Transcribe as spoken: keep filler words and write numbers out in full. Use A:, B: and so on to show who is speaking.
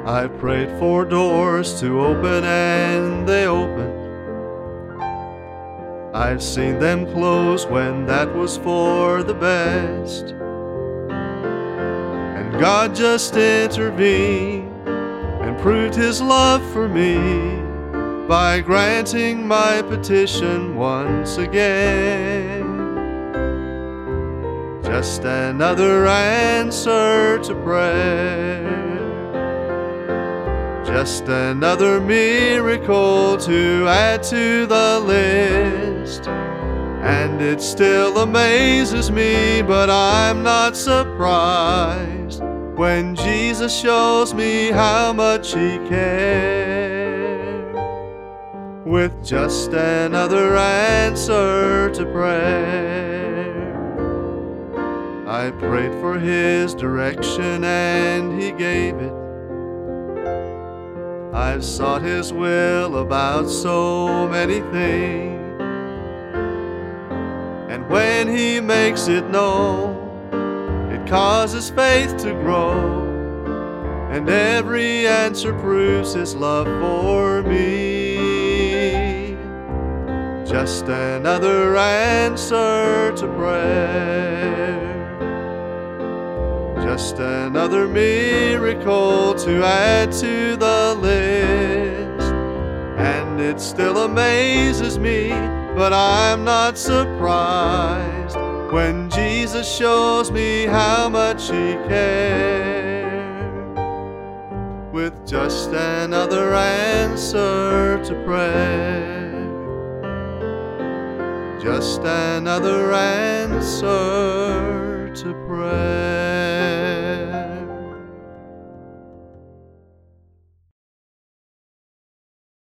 A: I prayed for doors to open and they opened. I've seen them close when that was for the best. And God just intervened and proved His love for me by granting my petition once again. Just another answer to prayer. Just another miracle to add to the list. And it still amazes me, but I'm not surprised when Jesus shows me how much He cares. With just another answer to prayer. I prayed for His direction and He gave it. I've sought His will about so many things, and when He makes it known, it causes faith to grow, and every answer proves His love for me. Just another answer to prayer. Just another miracle to add to the list. And it still amazes me, but I'm not surprised when Jesus shows me how much He cares. With just another answer to prayer. Just another answer to prayer.